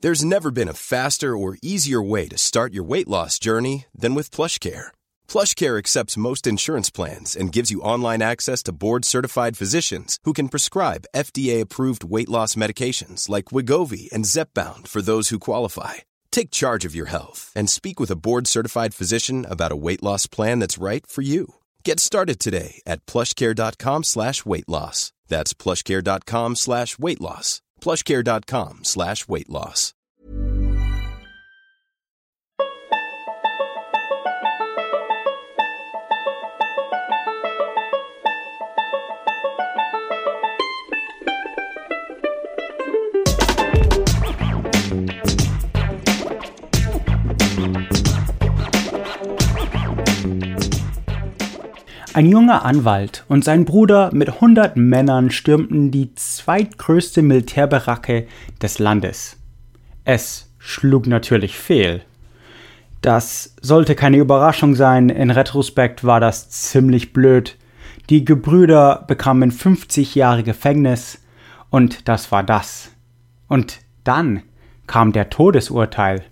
There's never been a faster or easier way to start your weight loss journey than with PlushCare. PlushCare accepts most insurance plans and gives you online access to board-certified physicians who can prescribe FDA-approved weight loss medications like Wegovy and Zepbound for those who qualify. Take charge of your health and speak with a board-certified physician about a weight loss plan that's right for you. Get started today at plushcare.com/weightloss. That's plushcare.com/weightloss. plushcare.com/weightloss. Ein junger Anwalt und sein Bruder mit 100 Männern stürmten die zweitgrößte Militärbaracke des Landes. Es schlug natürlich fehl. Das sollte keine Überraschung sein, in Retrospekt war das ziemlich blöd. Die Gebrüder bekamen 50 Jahre Gefängnis und das war das. Und dann kam der Todesurteil.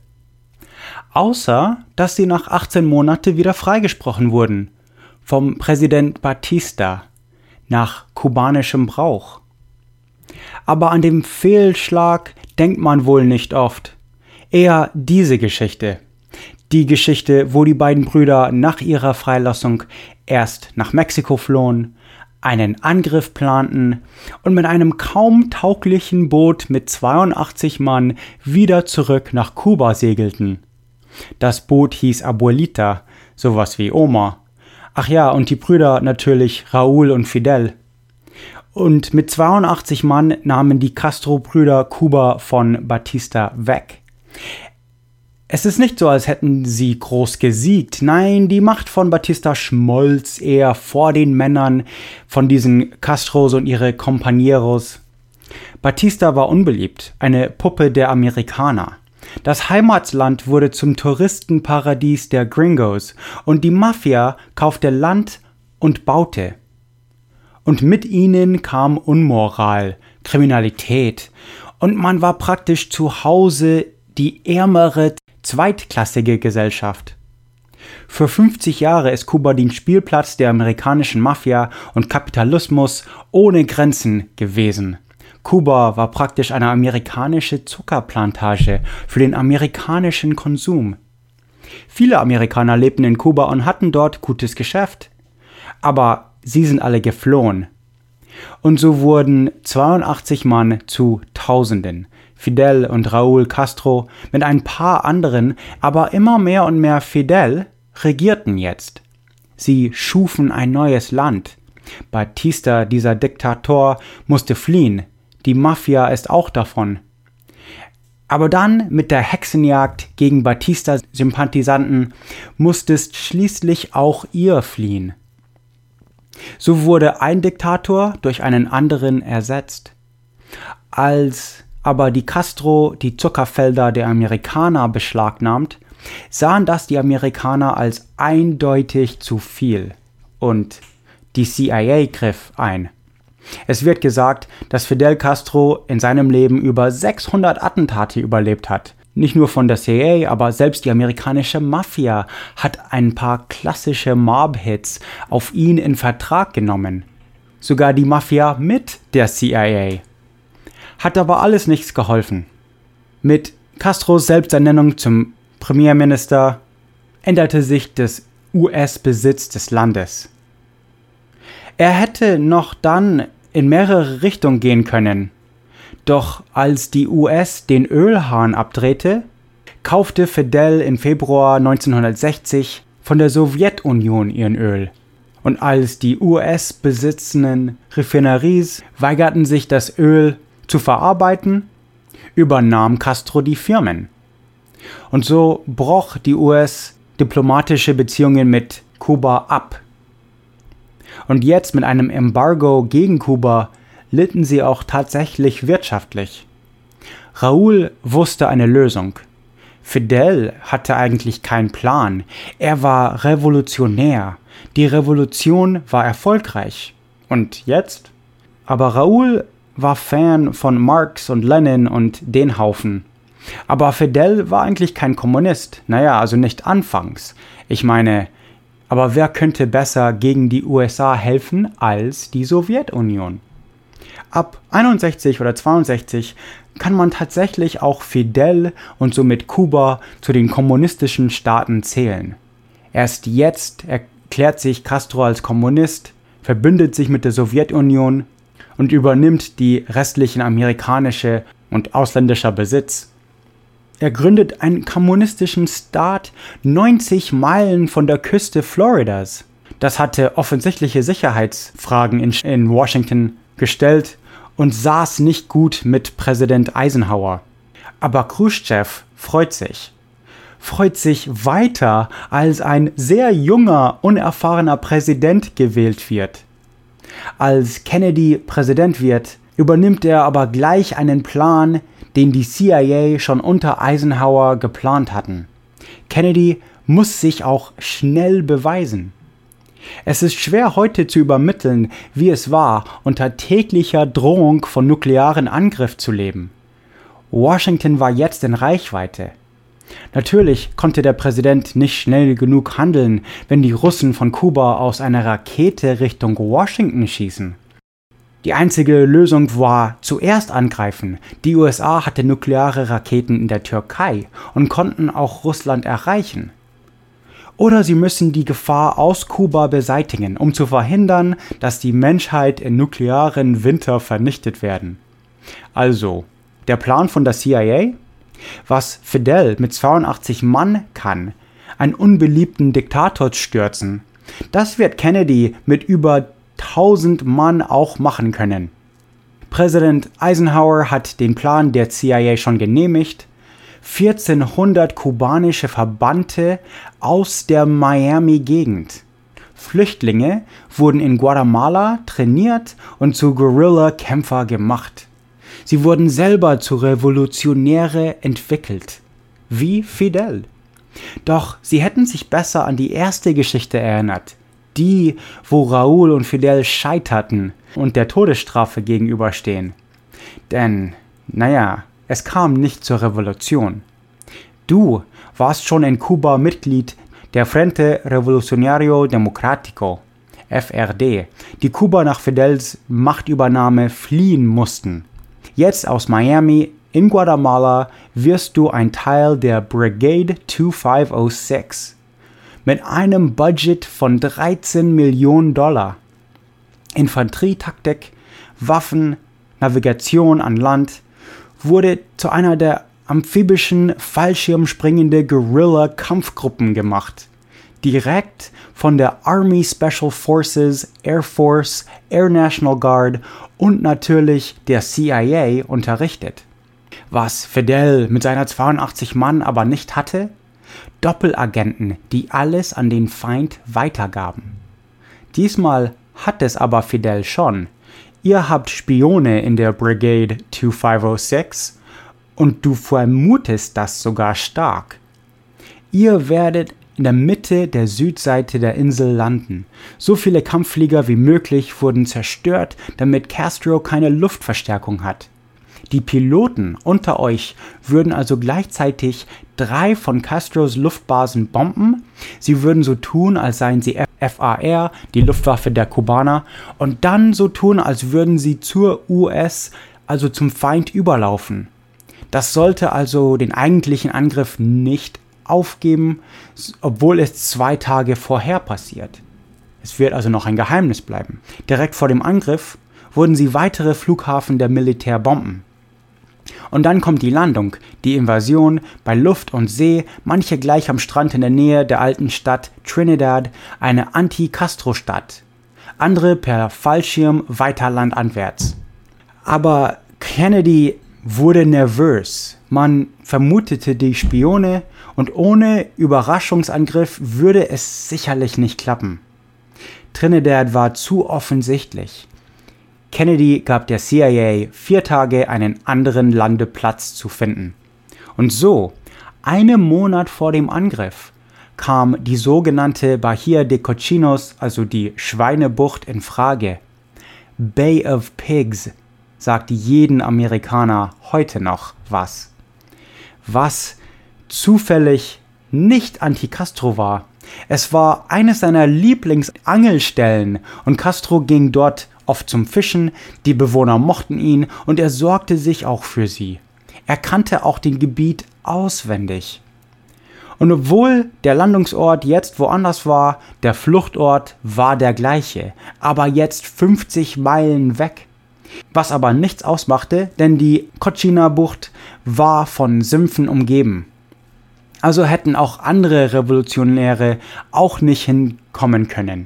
Außer, dass sie nach 18 Monaten wieder freigesprochen wurden. Vom Präsident Batista nach kubanischem Brauch. Aber an den Fehlschlag denkt man wohl nicht oft. Eher diese Geschichte. Die Geschichte, wo die beiden Brüder nach ihrer Freilassung erst nach Mexiko flohen, einen Angriff planten und mit einem kaum tauglichen Boot mit 82 Mann wieder zurück nach Kuba segelten. Das Boot hieß Abuelita, sowas wie Oma. Ach ja, und die Brüder natürlich Raúl und Fidel. Und mit 82 Mann nahmen die Castro-Brüder Kuba von Batista weg. Es ist nicht so, als hätten sie groß gesiegt. Nein, die Macht von Batista schmolz eher vor den Männern von diesen Castros und ihre Compañeros. Batista war unbeliebt, eine Puppe der Amerikaner. Das Heimatland wurde zum Touristenparadies der Gringos und die Mafia kaufte Land und baute. Und mit ihnen kam Unmoral, Kriminalität und man war praktisch zu Hause die ärmere, zweitklassige Gesellschaft. Für 50 Jahre ist Kuba den Spielplatz der amerikanischen Mafia und Kapitalismus ohne Grenzen gewesen. Kuba war praktisch eine amerikanische Zuckerplantage für den amerikanischen Konsum. Viele Amerikaner lebten in Kuba und hatten dort gutes Geschäft. Aber sie sind alle geflohen. Und so wurden 82 Mann zu Tausenden. Fidel und Raúl Castro mit ein paar anderen, aber immer mehr und mehr Fidel, regierten jetzt. Sie schufen ein neues Land. Batista, dieser Diktator, musste fliehen. Die Mafia ist auch davon. Aber dann mit der Hexenjagd gegen Batista-Sympathisanten musstest schließlich auch ihr fliehen. So wurde ein Diktator durch einen anderen ersetzt. Als aber die Castro die Zuckerfelder der Amerikaner beschlagnahmt, sahen das die Amerikaner als eindeutig zu viel. Und die CIA griff ein. Es wird gesagt, dass Fidel Castro in seinem Leben über 600 Attentate überlebt hat. Nicht nur von der CIA, aber selbst die amerikanische Mafia hat ein paar klassische Mob-Hits auf ihn in Vertrag genommen. Sogar die Mafia mit der CIA. Hat aber alles nichts geholfen. Mit Castros Selbsternennung zum Premierminister änderte sich das US-Besitz des Landes. Er hätte noch dann in mehrere Richtungen gehen können. Doch als die US den Ölhahn abdrehte, kaufte Fidel im Februar 1960 von der Sowjetunion ihren Öl. Und als die US besitzenden Refineries weigerten sich das Öl zu verarbeiten, übernahm Castro die Firmen. Und so brach die US diplomatische Beziehungen mit Kuba ab. Und jetzt mit einem Embargo gegen Kuba litten sie auch tatsächlich wirtschaftlich. Raúl wusste eine Lösung. Fidel hatte eigentlich keinen Plan. Er war revolutionär. Die Revolution war erfolgreich. Und jetzt? Aber Raúl war Fan von Marx und Lenin und den Haufen. Aber Fidel war eigentlich kein Kommunist. Naja, also nicht anfangs. Ich meine, aber wer könnte besser gegen die USA helfen als die Sowjetunion? Ab 61 oder 62 kann man tatsächlich auch Fidel und somit Kuba zu den kommunistischen Staaten zählen. Erst jetzt erklärt sich Castro als Kommunist, verbündet sich mit der Sowjetunion und übernimmt die restlichen amerikanische und ausländischer Besitz. Er gründet einen kommunistischen Staat 90 Meilen von der Küste Floridas. Das hatte offensichtliche Sicherheitsfragen in Washington gestellt und saß nicht gut mit Präsident Eisenhower. Aber Khrushchev freut sich weiter, als ein sehr junger, unerfahrener Präsident gewählt wird. Als Kennedy Präsident wird, übernimmt er aber gleich einen Plan, den die CIA schon unter Eisenhower geplant hatten. Kennedy muss sich auch schnell beweisen. Es ist schwer heute zu übermitteln, wie es war, unter täglicher Drohung von nuklearen Angriff zu leben. Washington war jetzt in Reichweite. Natürlich konnte der Präsident nicht schnell genug handeln, wenn die Russen von Kuba aus einer Rakete Richtung Washington schießen. Die einzige Lösung war zuerst angreifen. Die USA hatte nukleare Raketen in der Türkei und konnten auch Russland erreichen. Oder sie müssen die Gefahr aus Kuba beseitigen, um zu verhindern, dass die Menschheit im nuklearen Winter vernichtet werden. Also, der Plan von der CIA? Was Fidel mit 82 Mann kann, einen unbeliebten Diktator stürzen, das wird Kennedy mit über 1000 Mann auch machen können. Präsident Eisenhower hat den Plan der CIA schon genehmigt. 1400 kubanische Verbannte aus der Miami-Gegend. Flüchtlinge wurden in Guatemala trainiert und zu Guerilla-Kämpfer gemacht. Sie wurden selber zu Revolutionäre entwickelt, wie Fidel. Doch sie hätten sich besser an die erste Geschichte erinnert, die, wo Raúl und Fidel scheiterten und der Todesstrafe gegenüberstehen. Denn, es kam nicht zur Revolution. Du warst schon in Kuba Mitglied der Frente Revolucionario Democrático, FRD, die Kuba nach Fidels Machtübernahme fliehen mussten. Jetzt aus Miami in Guatemala wirst du ein Teil der Brigade 2506 mit einem Budget von $13 Millionen. Infanterietaktik, Waffen, Navigation an Land wurde zu einer der amphibischen, fallschirmspringende Guerilla-Kampfgruppen gemacht. Direkt von der Army Special Forces, Air Force, Air National Guard und natürlich der CIA unterrichtet. Was Fidel mit seiner 82 Mann aber nicht hatte? Doppelagenten, die alles an den Feind weitergaben. Diesmal hat es aber Fidel schon. Ihr habt Spione in der Brigade 2506 und du vermutest das sogar stark. Ihr werdet in der Mitte der Südseite der Insel landen. So viele Kampfflieger wie möglich wurden zerstört, damit Castro keine Luftverstärkung hat. Die Piloten unter euch würden also gleichzeitig 3 von Castros Luftbasen bomben. Sie würden so tun, als seien sie FAR, die Luftwaffe der Kubaner, und dann so tun, als würden sie zur US, also zum Feind, überlaufen. Das sollte also den eigentlichen Angriff nicht aufgeben, obwohl es 2 Tage vorher passiert. Es wird also noch ein Geheimnis bleiben. Direkt vor dem Angriff wurden sie weitere Flughafen der Militär bomben. Und dann kommt die Landung, die Invasion bei Luft und See, manche gleich am Strand in der Nähe der alten Stadt Trinidad, eine Anti-Castro-Stadt. Andere per Fallschirm weiter landeinwärts. Aber Kennedy wurde nervös. Man vermutete die Spione und ohne Überraschungsangriff würde es sicherlich nicht klappen. Trinidad war zu offensichtlich. Kennedy gab der CIA 4 Tage, einen anderen Landeplatz zu finden. Und so, einen Monat vor dem Angriff, kam die sogenannte Bahía de Cochinos, also die Schweinebucht, in Frage. Bay of Pigs sagt jeden Amerikaner heute noch was. was zufällig nicht Anti-Castro war. Es war eines seiner Lieblingsangelstellen und Castro ging dort oft zum Fischen, die Bewohner mochten ihn und er sorgte sich auch für sie. Er kannte auch den Gebiet auswendig. Und obwohl der Landungsort jetzt woanders war, der Fluchtort war der gleiche, aber jetzt 50 Meilen weg. Was aber nichts ausmachte, denn die Cochinna-Bucht war von Sümpfen umgeben. Also hätten auch andere Revolutionäre auch nicht hinkommen können.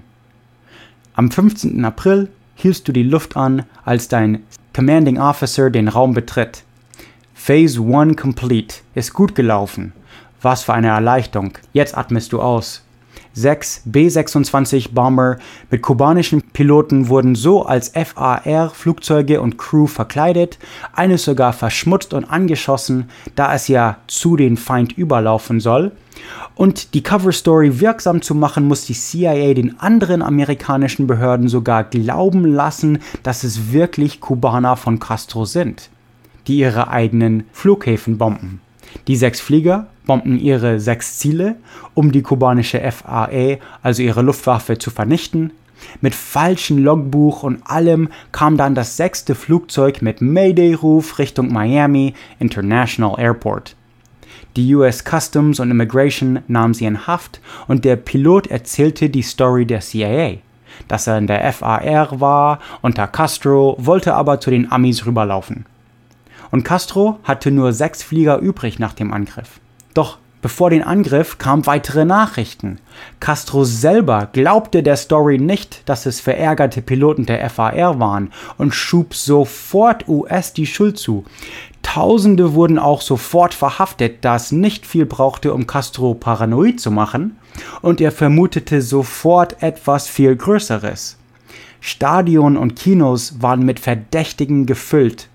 Am 15. April hielst du die Luft an, als dein Commanding Officer den Raum betritt. Phase 1 complete. Ist gut gelaufen. Was für eine Erleichterung. Jetzt atmest du aus. 6 B-26 Bomber mit kubanischen Piloten wurden so als FAR-Flugzeuge und Crew verkleidet, eines sogar verschmutzt und angeschossen, da es ja zu den Feind überlaufen soll. Und die Cover-Story wirksam zu machen, muss die CIA den anderen amerikanischen Behörden sogar glauben lassen, dass es wirklich Kubaner von Castro sind, die ihre eigenen Flughäfen bomben. Die 6 Flieger bombten ihre 6 Ziele, um die kubanische FAA, also ihre Luftwaffe, zu vernichten. Mit falschem Logbuch und allem kam dann das 6. Flugzeug mit Mayday-Ruf Richtung Miami International Airport. Die US Customs und Immigration nahm sie in Haft und der Pilot erzählte die Story der CIA, dass er in der FAR war unter Castro, wollte aber zu den Amis rüberlaufen. Und Castro hatte nur 6 Flieger übrig nach dem Angriff. Doch bevor den Angriff kamen weitere Nachrichten. Castro selber glaubte der Story nicht, dass es verärgerte Piloten der FAR waren und schob sofort US die Schuld zu. Tausende wurden auch sofort verhaftet, da es nicht viel brauchte, um Castro paranoid zu machen, und er vermutete sofort etwas viel Größeres. Stadien und Kinos waren mit Verdächtigen gefüllt.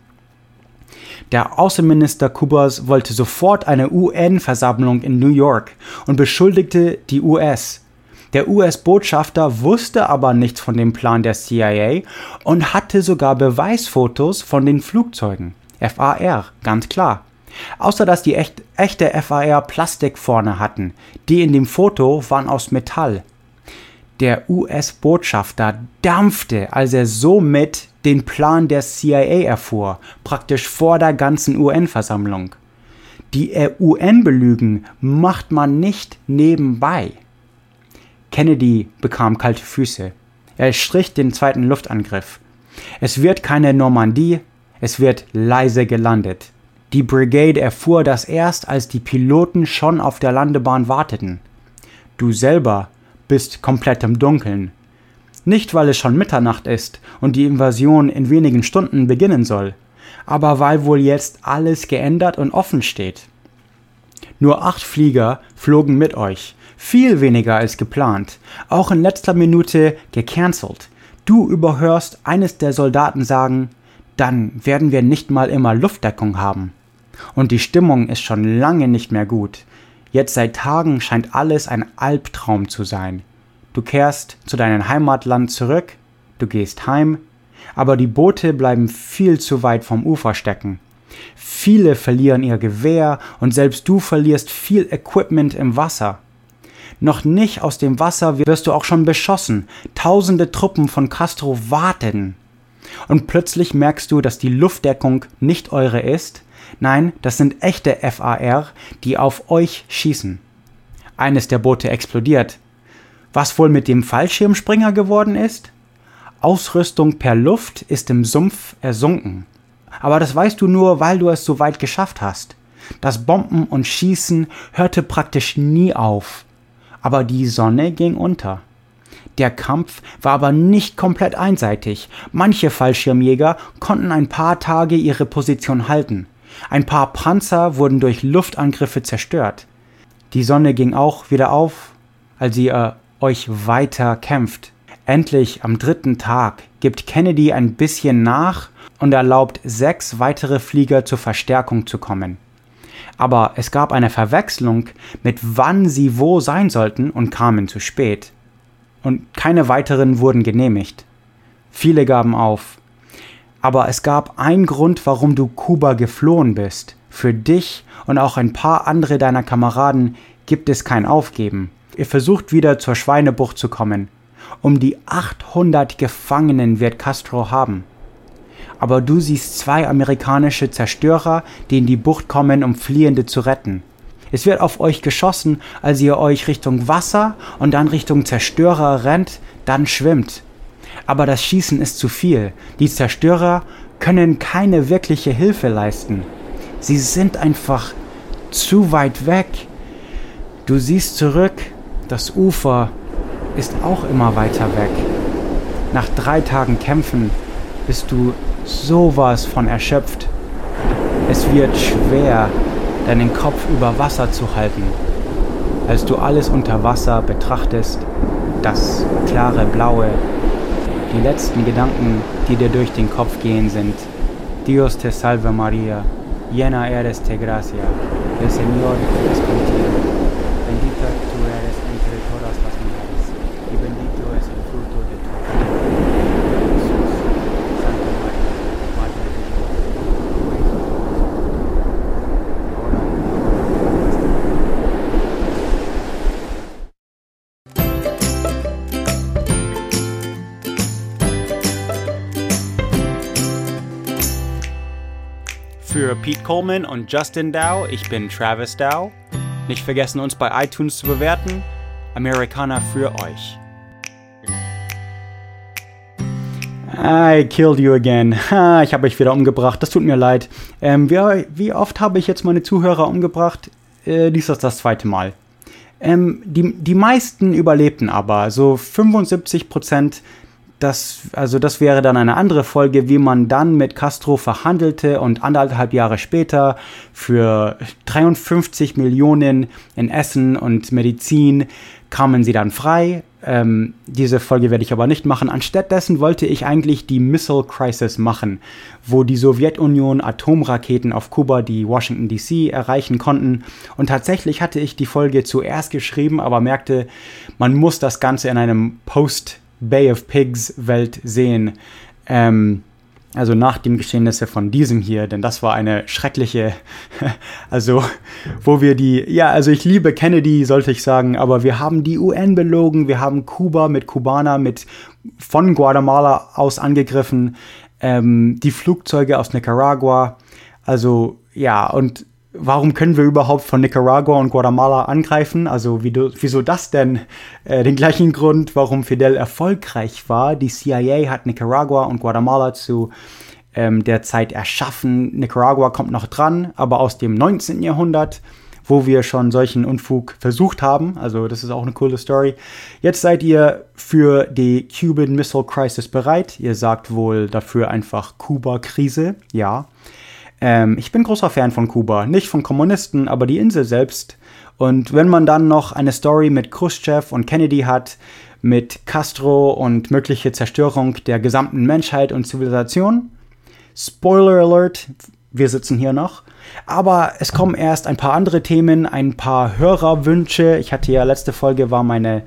Der Außenminister Kubas wollte sofort eine UN-Versammlung in New York und beschuldigte die US. Der US-Botschafter wusste aber nichts von dem Plan der CIA und hatte sogar Beweisfotos von den Flugzeugen. FAR, ganz klar. Außer dass die echte FAR Plastik vorne hatten. Die in dem Foto waren aus Metall. Der US-Botschafter dampfte, als er somit den Plan der CIA erfuhr, praktisch vor der ganzen UN-Versammlung. Die UN-Belügen macht man nicht nebenbei. Kennedy bekam kalte Füße. Er strich den 2. Luftangriff. Es wird keine Normandie, es wird leise gelandet. Die Brigade erfuhr das erst, als die Piloten schon auf der Landebahn warteten. Du selber bist komplett im Dunkeln. Nicht, weil es schon Mitternacht ist und die Invasion in wenigen Stunden beginnen soll, aber weil wohl jetzt alles geändert und offen steht. Nur 8 Flieger flogen mit euch, viel weniger als geplant, auch in letzter Minute gecancelt. Du überhörst eines der Soldaten sagen, dann werden wir nicht mal immer Luftdeckung haben. Und die Stimmung ist schon lange nicht mehr gut. Jetzt seit Tagen scheint alles ein Albtraum zu sein. Du kehrst zu deinem Heimatland zurück, du gehst heim, aber die Boote bleiben viel zu weit vom Ufer stecken. Viele verlieren ihr Gewehr und selbst du verlierst viel Equipment im Wasser. Noch nicht aus dem Wasser wirst du auch schon beschossen. Tausende Truppen von Castro warten. Und plötzlich merkst du, dass die Luftdeckung nicht eure ist. Nein, das sind echte FAR, die auf euch schießen. Eines der Boote explodiert. Was wohl mit dem Fallschirmspringer geworden ist? Ausrüstung per Luft ist im Sumpf ersunken. Aber das weißt du nur, weil du es so weit geschafft hast. Das Bomben und Schießen hörte praktisch nie auf. Aber die Sonne ging unter. Der Kampf war aber nicht komplett einseitig. Manche Fallschirmjäger konnten ein paar Tage ihre Position halten. Ein paar Panzer wurden durch Luftangriffe zerstört. Die Sonne ging auch wieder auf, als ihr euch weiter kämpft. Endlich am 3. Tag gibt Kennedy ein bisschen nach und erlaubt 6 weitere Flieger zur Verstärkung zu kommen. Aber es gab eine Verwechslung mit wann sie wo sein sollten und kamen zu spät. Und keine weiteren wurden genehmigt. Viele gaben auf. Aber es gab einen Grund, warum du Kuba geflohen bist. Für dich und auch ein paar andere deiner Kameraden gibt es kein Aufgeben. Ihr versucht wieder zur Schweinebucht zu kommen. Um die 800 Gefangenen wird Castro haben. Aber du siehst 2 amerikanische Zerstörer, die in die Bucht kommen, um Fliehende zu retten. Es wird auf euch geschossen, als ihr euch Richtung Wasser und dann Richtung Zerstörer rennt, dann schwimmt. Aber das Schießen ist zu viel. Die Zerstörer können keine wirkliche Hilfe leisten. Sie sind einfach zu weit weg. Du siehst zurück, das Ufer ist auch immer weiter weg. Nach 3 Tagen Kämpfen bist du sowas von erschöpft. Es wird schwer, deinen Kopf über Wasser zu halten. Als du alles unter Wasser betrachtest, das klare Blaue, die letzten Gedanken, die dir durch den Kopf gehen, sind: Dios te salve Maria, llena eres de gracia, el Señor es contigo, bendita tú eres entre todas las mujeres, y bendito es el fruto de tu vientre, Jesús. Santa María, Madre de Dios, ruega por nosotros, ahora y en la hora de nuestra Für Pete Coleman und Justin Dow, ich bin Travis Dow. Nicht vergessen, uns bei iTunes zu bewerten. Amerikaner für euch. I killed you again. Ich habe euch wieder umgebracht, das tut mir leid. Wie oft habe ich jetzt meine Zuhörer umgebracht? Dies ist das 2. Mal. Die meisten überlebten aber, so 75%. Das wäre dann eine andere Folge, wie man dann mit Castro verhandelte und 1,5 Jahre später für 53 Millionen in Essen und Medizin kamen sie dann frei. Diese Folge werde ich aber nicht machen. Anstattdessen wollte ich eigentlich die Missile Crisis machen, wo die Sowjetunion Atomraketen auf Kuba, die Washington D.C. erreichen konnten. Und tatsächlich hatte ich die Folge zuerst geschrieben, aber merkte, man muss das Ganze in einem Bay of Pigs Welt sehen, also nach den Geschehnissen von diesem hier, denn das war eine schreckliche, wo wir ich liebe Kennedy, sollte ich sagen, aber wir haben die UN belogen, wir haben Kuba mit Kubaner von Guatemala aus angegriffen, die Flugzeuge aus Nicaragua, und warum können wir überhaupt von Nicaragua und Guatemala angreifen? Also wieso das denn? Den gleichen Grund, warum Fidel erfolgreich war. Die CIA hat Nicaragua und Guatemala zu der Zeit erschaffen. Nicaragua kommt noch dran, aber aus dem 19. Jahrhundert, wo wir schon solchen Unfug versucht haben. Also das ist auch eine coole Story. Jetzt seid ihr für die Cuban Missile Crisis bereit. Ihr sagt wohl dafür einfach Kuba-Krise. Ja. Ich bin großer Fan von Kuba, nicht von Kommunisten, aber die Insel selbst. Und wenn man dann noch eine Story mit Khrushchev und Kennedy hat, mit Castro und mögliche Zerstörung der gesamten Menschheit und Zivilisation, Spoiler Alert, wir sitzen hier noch. Aber es kommen erst ein paar andere Themen, ein paar Hörerwünsche. Ich hatte ja, letzte Folge war meine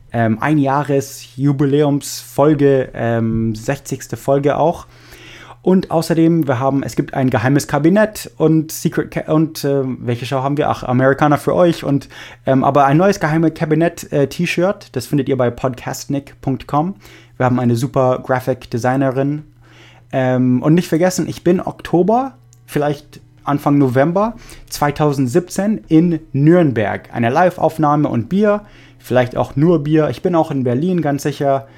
Einjahres-Jubiläumsfolge, 60. Folge auch. Und außerdem, es gibt ein geheimes Kabinett und welche Show haben wir? Ach, Amerikaner für euch. Aber ein neues geheimes Kabinett-T-Shirt, das findet ihr bei podcastnick.com. Wir haben eine super Graphic-Designerin. Und nicht vergessen, ich bin Oktober, vielleicht Anfang November 2017 in Nürnberg. Eine Live-Aufnahme und Bier, vielleicht auch nur Bier. Ich bin auch in Berlin, ganz sicher.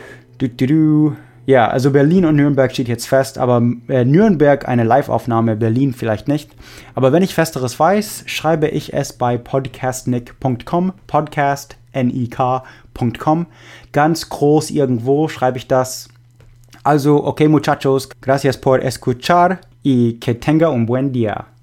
Ja, also Berlin und Nürnberg steht jetzt fest, aber Nürnberg eine Live-Aufnahme, Berlin vielleicht nicht. Aber wenn ich Festeres weiß, schreibe ich es bei podcastnick.com, podcastnik.com. Ganz groß irgendwo schreibe ich das. Also, okay muchachos, gracias por escuchar y que tenga un buen día.